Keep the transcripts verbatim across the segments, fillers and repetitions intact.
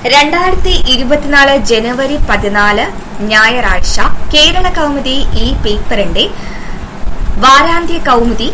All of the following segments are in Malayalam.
രണ്ടായിരത്തി ഇരുപത്തിനാല് ജനുവരി പതിനാല് ഞായറാഴ്ച കേരള കൗമുദി ഈ പേപ്പറിന്റെ വാരാന്ത്യ കൗമുദി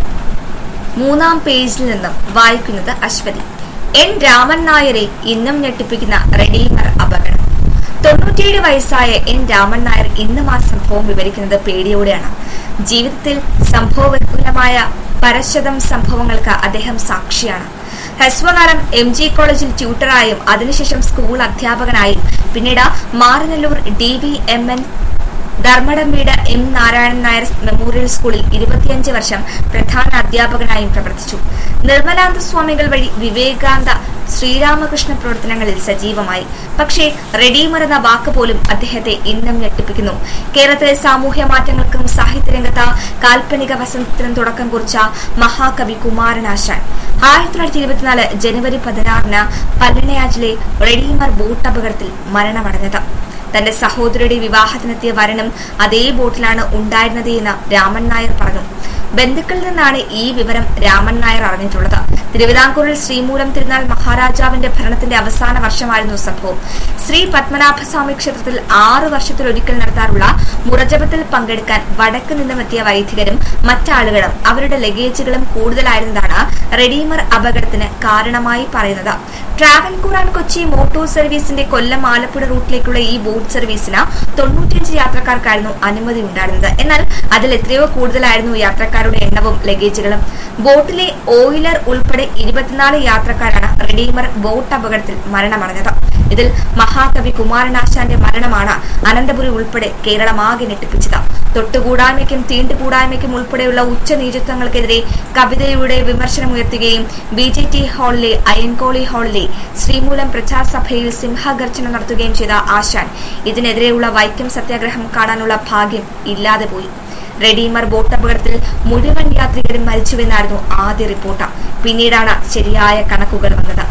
മൂന്നാം പേജിൽ നിന്നും വായിക്കുന്നത് അശ്വതി. എൻ രാമൻ നായരെ ഇന്നും ഞെട്ടിപ്പിക്കുന്ന റെഡീമർ അപകടം. തൊണ്ണൂറ്റിയേഴ് വയസ്സായ എൻ രാമൻ നായർ ഇന്നും ആ സംഭവം വിവരിക്കുന്നത് പേടിയോടെയാണ്. ജീവിതത്തിൽ സംഭവബഹുലമായ പരശതം സംഭവങ്ങൾക്ക് അദ്ദേഹം സാക്ഷിയാണ്. ഹ്രസ്വകാലം എം ജി കോളേജിൽ ട്യൂട്ടറായും അതിനുശേഷം സ്കൂൾ അധ്യാപകനായും പിന്നീട് Maranallur D V M N ധർമ്മടംവീട് എം നാരായണൻ നായർ മെമ്മോറിയൽ സ്കൂളിൽ ഇരുപത്തിയഞ്ച് വർഷം പ്രധാന അധ്യാപകനായും പ്രവർത്തിച്ചു. നിർമ്മലാനന്ദ സ്വാമികൾ വഴി വിവേകാനന്ദ ശ്രീരാമകൃഷ്ണ പ്രവർത്തനങ്ങളിൽ സജീവമായി. പക്ഷേ റെഡീമർ എന്ന വാക്ക് പോലും അദ്ദേഹത്തെ ഇന്നും ഞെട്ടിപ്പിക്കുന്നു. കേരളത്തിലെ സാമൂഹ്യ മാറ്റങ്ങൾക്കും സാഹിത്യരംഗത്ത് കാൽപ്പനിക വസന്തത്തിനും തുടക്കം കുറിച്ച മഹാകവി കുമാരനാശാൻ ആയിരത്തി തൊള്ളായിരത്തി ഇരുപത്തിനാല് ജനുവരി പതിനാറിന് പല്ലണയാറ്റിലെ റെഡീമർ ബോട്ട് അപകടത്തിൽ മരണമടഞ്ഞത്. തന്റെ സഹോദരിയുടെ വിവാഹത്തിനെത്തിയ വരനും അതേ ബോട്ടിലാണ് ഉണ്ടായിരുന്നത് എന്ന് രാമൻ നായർ പറഞ്ഞു. ബന്ധുക്കളിൽ നിന്നാണ് ഈ വിവരം രാമൻ നായർ അറിഞ്ഞിട്ടുള്ളത്. തിരുവിതാംകൂറിൽ ശ്രീമൂലം തിരുനാൾ മഹാരാജാവിന്റെ ഭരണത്തിന്റെ അവസാന വർഷമായിരുന്നു സംഭവം. ശ്രീ പത്മനാഭസ്വാമി ക്ഷേത്രത്തിൽ ആറു വർഷത്തിലൊരിക്കൽ നടത്താറുള്ള മുറജപത്തിൽ പങ്കെടുക്കാൻ വടക്ക് നിന്നുമെത്തിയ വൈദികരും മറ്റാളുകളും അവരുടെ ലഗേജുകളും കൂടുതലായിരുന്നതാണ് റെഡീമർ അപകടത്തിന് കാരണമായി പറയുന്നത്. ട്രാവൻകൂർ ആൻഡ് കൊച്ചി മോട്ടോർ സർവീസിന്റെ കൊല്ലം ആലപ്പുഴ റൂട്ടിലേക്കുള്ള ഈ ബോട്ട് സർവീസിന് തൊണ്ണൂറ്റിയഞ്ച് യാത്രക്കാർക്കായിരുന്നു അനുമതി ഉണ്ടായിരുന്നത്. എന്നാൽ അതിൽ എത്രയോ കൂടുതലായിരുന്നു യാത്രക്കാരുടെ എണ്ണവും ലഗേജുകളും. ബോട്ടിലെ ഓയിലർ ഉൾപ്പെടെ ഇരുപത്തിനാല് യാത്രക്കാരാണ് റെഡീമർ ബോട്ട് അപകടത്തിൽ മരണമടഞ്ഞത്. ഇതിൽ മഹാകവി കുമാരനാശാന്റെ മരണമാണ് അനന്തപുരി ഉൾപ്പെടെ കേരളമാകെ ഞെട്ടിപ്പിച്ചത്. തൊട്ടുകൂടായ്മയ്ക്കും തീണ്ടുകൂടായ്മയ്ക്കും ഉൾപ്പെടെയുള്ള ഉച്ചനീചത്വങ്ങൾക്കെതിരെ കവിതയുടെ വിമർശനമുയർത്തുകയും ബി ജെ ടി ഹാളിലെ അയ്യൻകോളി ഹാളിലെ ശ്രീമൂലം പ്രജാസഭയിൽ സിംഹഗർജന നടത്തുകയും ചെയ്ത ആശാൻ ഇതിനെതിരെയുള്ള വൈക്കം സത്യാഗ്രഹം കാണാനുള്ള ഭാഗ്യം ഇല്ലാതെ പോയി. റെഡീമർ ബോട്ട് അപകടത്തിൽ മുഴുവൻ യാത്രികരും മരിച്ചുവെന്നായിരുന്നു ആദ്യ റിപ്പോർട്ട്. പിന്നീടാണ് ശരിയായ കണക്കുകൾ വന്നത്.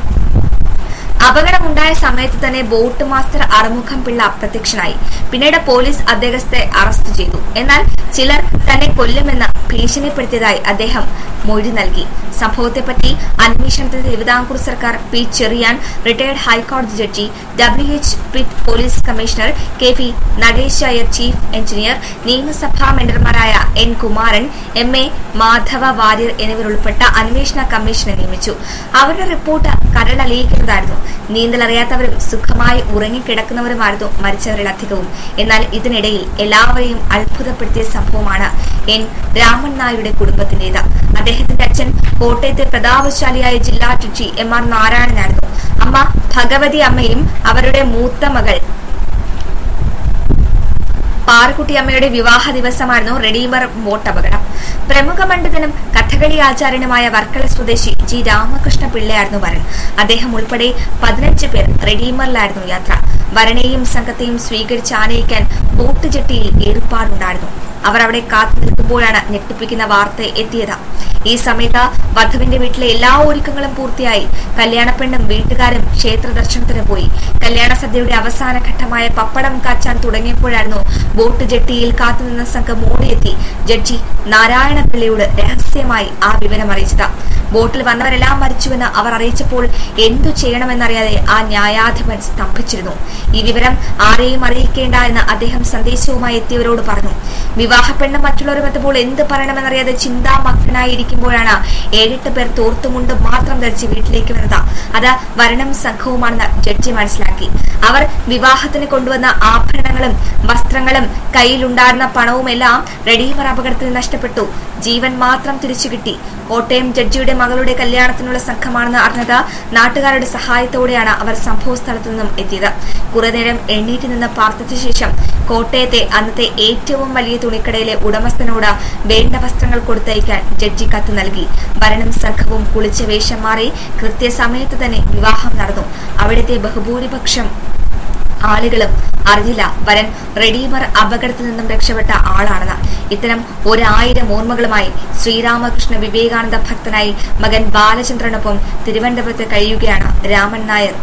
അപകടമുണ്ടായ സമയത്ത് തന്നെ ബോട്ട് മാസ്റ്റർ അറുമുഖം പിള്ള അപ്രത്യക്ഷനായി. പിന്നീട് പോലീസ് അദ്ദേഹത്തെ അറസ്റ്റ് ചെയ്തു. എന്നാൽ ചിലർ തന്നെ കൊല്ലുമെന്ന് ഭീഷണിപ്പെടുത്തിയതായി അദ്ദേഹം മൊഴി നൽകി. സംഭവത്തെപ്പറ്റി അന്വേഷണത്തിന് തിരുവിതാംകൂർ സർക്കാർ പി ചെറിയാൻ, റിട്ടയർഡ് ഹൈക്കോടതി judge, W H Pitt police commissioner K P Natesh Iyer, chief engineer, നിയമസഭാ മെമ്പർമാരായ N Kumaran, M A Madhava Warrier എന്നിവരുൾപ്പെട്ട അന്വേഷണ കമ്മീഷനെ നിയമിച്ചു. അവരുടെ റിപ്പോർട്ട് കരളലിയിക്കുന്നതായിരുന്നു. നീന്തലറിയാത്തവരും സുഖമായി ഉറങ്ങിക്കിടക്കുന്നവരുമായിരുന്നു മരിച്ചവരിലധികവും. എന്നാൽ ഇതിനിടയിൽ എല്ലാവരെയും അത്ഭുതപ്പെടുത്തിയ സംഭവമാണ് എൻ രാമൻ നായരുടെ കുടുംബത്തിന്റേത്. അദ്ദേഹത്തിന്റെ അച്ഛൻ കോട്ടയത്തെ പ്രതാപശാലിയായ ജില്ലാ ജഡ്ജി എം ആർ നാരായണനായിരുന്നു. അമ്മ ഭഗവതി അമ്മയും അവരുടെ മൂത്ത മകൾ പാറക്കുട്ടി അമ്മയുടെ വിവാഹ ദിവസമായിരുന്നു റെഡീമർ ബോട്ട് അപകടം. പ്രമുഖ പണ്ഡിതനും കഥകളി ആചാര്യനുമായ വർക്കല സ്വദേശി ജി രാമകൃഷ്ണ പിള്ളയായിരുന്നു വരൻ. അദ്ദേഹം ഉൾപ്പെടെ പതിനഞ്ച് പേർ റെഡീമറിലായിരുന്നു യാത്ര. വരനെയും സംഘത്തെയും സ്വീകരിച്ച് ആനയിക്കാൻ ബോട്ട് ജെട്ടിയിൽ ഏർപ്പാടുണ്ടായിരുന്നു. അവർ അവിടെ കാത്തു നിൽക്കുമ്പോഴാണ് ഞെട്ടിപ്പിക്കുന്ന വാർത്ത എത്തിയത്. ഈ സമയത്ത് വധുവിന്റെ വീട്ടിലെ എല്ലാ ഒരുക്കങ്ങളും പൂർത്തിയായി. കല്യാണപ്പെണ്ണും വീട്ടുകാരും ക്ഷേത്ര ദർശനത്തിന് പോയി. കല്യാണ സദ്യയുടെ അവസാന ഘട്ടമായ പപ്പടം കാച്ചാൻ തുടങ്ങിയപ്പോഴായിരുന്നു ബോട്ട് ജെട്ടിയിൽ കാത്തുനിന്ന സംഘം ഓടിയെത്തി ജഡ്ജി നാരായണ പിള്ളയോട് രഹസ്യമായി ആ വിവരം അറിയിച്ചത്. ബോട്ടിൽ വന്നവരെല്ലാം മരിച്ചുവെന്ന് അവർ അറിയിച്ചപ്പോൾ എന്തു ചെയ്യണമെന്നറിയാതെ ആ ന്യായാധിപൻ സ്തംഭിച്ചിരുന്നു. ഈ വിവരം ആരെയും അറിയിക്കേണ്ട എന്ന് അദ്ദേഹം സന്ദേശവുമായി എത്തിയവരോട് പറഞ്ഞു. വിവാഹപ്പെണ്ണ് മറ്റുള്ളവരും എത്തുമ്പോൾ എന്ത് പറയണമെന്നറിയാതെ ചിന്താമഗ്നായിരിക്കുമ്പോഴാണ് ഏഴെട്ട് പേർ തോർത്തുമുണ്ട് മാത്രം ധരിച്ച് വീട്ടിലേക്ക് വന്നത്. അത് വരണം സംഘവുമാണെന്ന് ജഡ്ജി മനസ്സിലാക്കി. അവർ വിവാഹത്തിന് കൊണ്ടുവന്ന ആഭരണങ്ങളും വസ്ത്രങ്ങളും കയ്യിലുണ്ടായിരുന്ന പണവുമെല്ലാം റെഡീമർ അപകടത്തിൽ നഷ്ടപ്പെട്ടു. ജീവൻ മാത്രം തിരിച്ചു കിട്ടി. കോട്ടയം ജഡ്ജിയുടെ മകളുടെ കല്യാണത്തിനുള്ള സംഘമാണെന്ന് അറിഞ്ഞത് നാട്ടുകാരുടെ സഹായത്തോടെയാണ് അവർ സംഭവ സ്ഥലത്തു നിന്നും എത്തിയത്. കുറെ നേരം എണ്ണീറ്റ് നിന്ന് പ്രാർത്ഥിച്ച ശേഷം കോട്ടയത്തെ അന്നത്തെ ഏറ്റവും വലിയ തുണിക്കടയിലെ ഉടമസ്ഥനോട് വേണ്ട വസ്ത്രങ്ങൾ കൊടുത്തയക്കാൻ ജഡ്ജി കത്ത് നൽകി. വരനും സംഘവും കുളിച്ച വേഷം മാറി കൃത്യസമയത്ത് തന്നെ വിവാഹം നടന്നു. അവിടുത്തെ ബഹുഭൂരിപക്ഷം ആളുകളും അറിഞ്ഞില്ല വരൻ റെഡീമർ അപകടത്തിൽ നിന്നും രക്ഷപ്പെട്ട ആളാണെന്ന്. ഇത്തരം ഒരായിരം ഓർമ്മകളുമായി ശ്രീരാമകൃഷ്ണ വിവേകാനന്ദ ഭക്തനായി മകൻ ബാലചന്ദ്രനൊപ്പം തിരുവനന്തപുരത്ത് കഴിയുകയാണ് രാമൻ നായർ.